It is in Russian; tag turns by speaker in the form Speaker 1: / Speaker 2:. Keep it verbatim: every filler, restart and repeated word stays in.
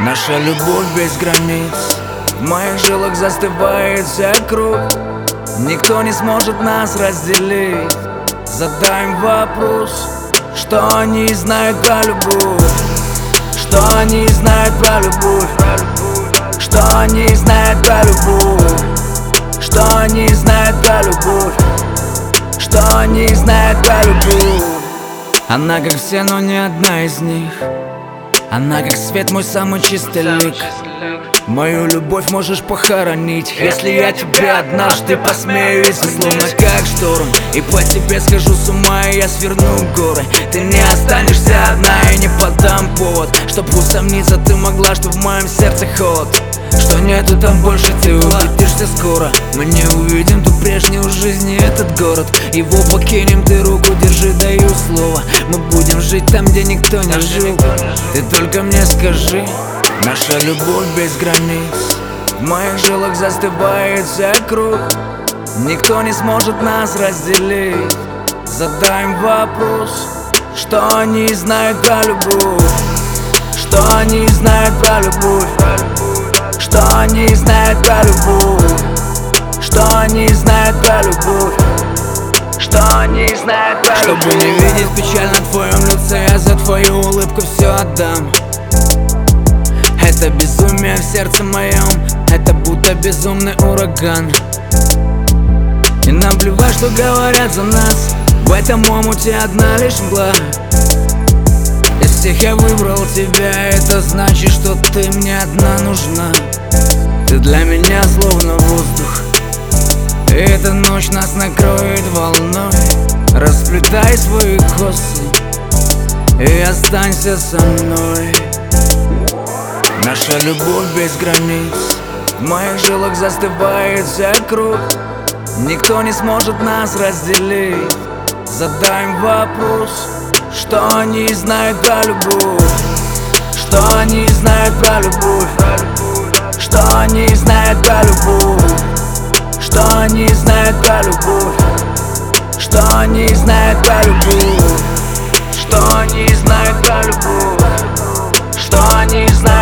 Speaker 1: Наша любовь без границ, в моих жилах застывает вся кровь. Никто не сможет нас разделить. Задай им вопрос, что они знают про любовь, что они знают про любовь, что они знают про любовь, что они знают про любовь, что они знают про любовь. Она как все, но не одна из них. Она как свет, мой самый чистый лик. Мою любовь можешь похоронить, если я тебе однажды посмею изменить. Словно как шторм, и по тебе схожу с ума, и я сверну горы. Ты не останешься одна, и не подам повод, чтоб усомниться ты могла, что в моем сердце холод, что нету там больше, ты увидишься скоро. Мы не увидим ту прежнюю жизнь и этот город. Его покинем, ты руку держи, даю слово. Мы будем жить там, где никто не жил. Ты только мне скажи. Наша любовь без границ, в моих жилах застывает вся кровь. Никто не сможет нас разделить. Задай им вопрос, что они знают про любовь, что они знают про любовь, что они знают про любовь, что они знают про любовь, что они знают про любовь. Чтобы не видеть печаль на твоем лице, я за твою улыбку все отдам. Это безумие в сердце моем, это будто безумный ураган. И нам плевать, что говорят за нас, в этом омуте одна лишь мгла. Из всех я выбрал тебя, это значит, что ты мне одна нужна. Ты для меня словно воздух, и эта ночь нас накроет волной. Расплетай свои косы и останься со мной. Наша любовь без границ, в моих жилах застывает вся кровь. Никто не сможет нас разделить. Задай им вопрос, что они знают про любовь, что они знают про любовь, что они знают про любовь, что они знают про любовь, что они знают про любовь, что они знают про любовь, что они знают.